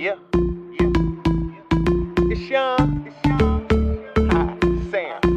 Yeah. It's Sean. Sam.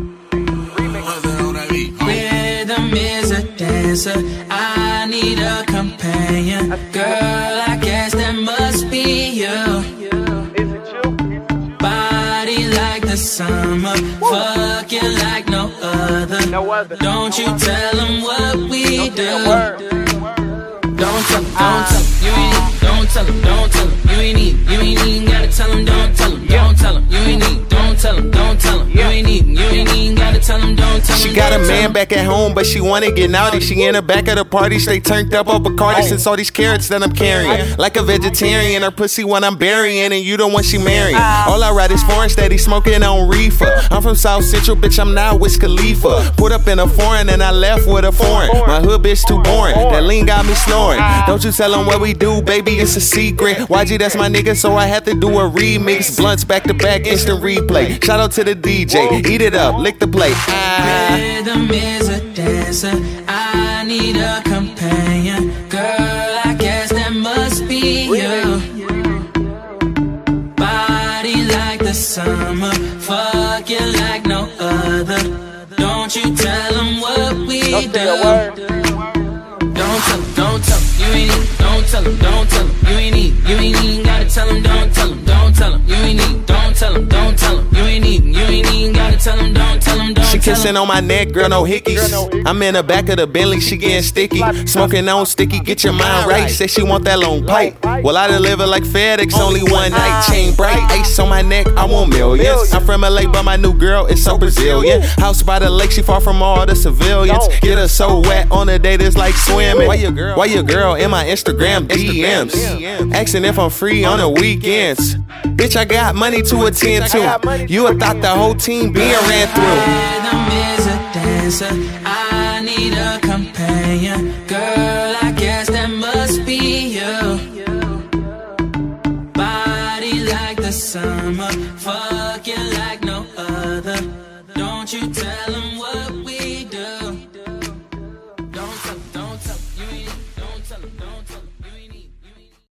Rhythm is a dancer. I need a companion. Girl, I guess that must be you. Is it you? Body like the summer, fuck you like no other. No other. Don't you tell them what we do. Don't tell them, you ain't need. Don't tell them, you ain't need. You ain't even gotta tell them, don't tell them, you ain't need. Don't tell them, you ain't even gotta tell them, don't tell them. She got a man back at home, but she wanna get naughty. She in the back of the party, straight turned up on Bacardi. Since all these carrots that I'm carrying, like a vegetarian, her pussy one I'm burying, and you the one she marrying. All I ride is foreign, steady smoking on reefer. I'm from South Central, bitch, I'm not Wiz Khalifa. Put up in a foreign, and I left with a foreign. My hood bitch too boring, that lean got me snoring. Don't you tell them what we do, baby, it's a secret. YG, that's my nigga, so I had to do a remix. Blunts back to back, instant replay. Shout out to the DJ, eat it up, lick the plate. Rhythm is a dancer. I need a companion. Girl, I guess that must be you. Body like the summer, fuck you like no other. Don't you tell them what we do. Don't tell them, you ain't need. Don't tell them, you ain't need. You ain't even gotta tell them, don't tell them, you ain't need. Don't tell them, you ain't need. You ain't even gotta tell them, don't tell them, don't She tell kissing them. on my neck, girl, no hickeys. I'm in the back of the Bentley, she getting sticky. Smoking on sticky, get your mind right. Say she want that long pipe. Well, I deliver like FedEx, only one night. Chain bright, ice on my neck, I want millions. I'm from LA, but my new girl is so Brazilian. House by the lake, she far from all the civilians. Get her so wet on a date, it's like swimming. Why your girl in my Instagram DMs? Asking if I'm free on the weekends. Bitch, I got money to attend to. You would thought the whole team being ran through. Rhythm is a dancer. I need a companion. Girl, I guess that must be you. Body like the summer.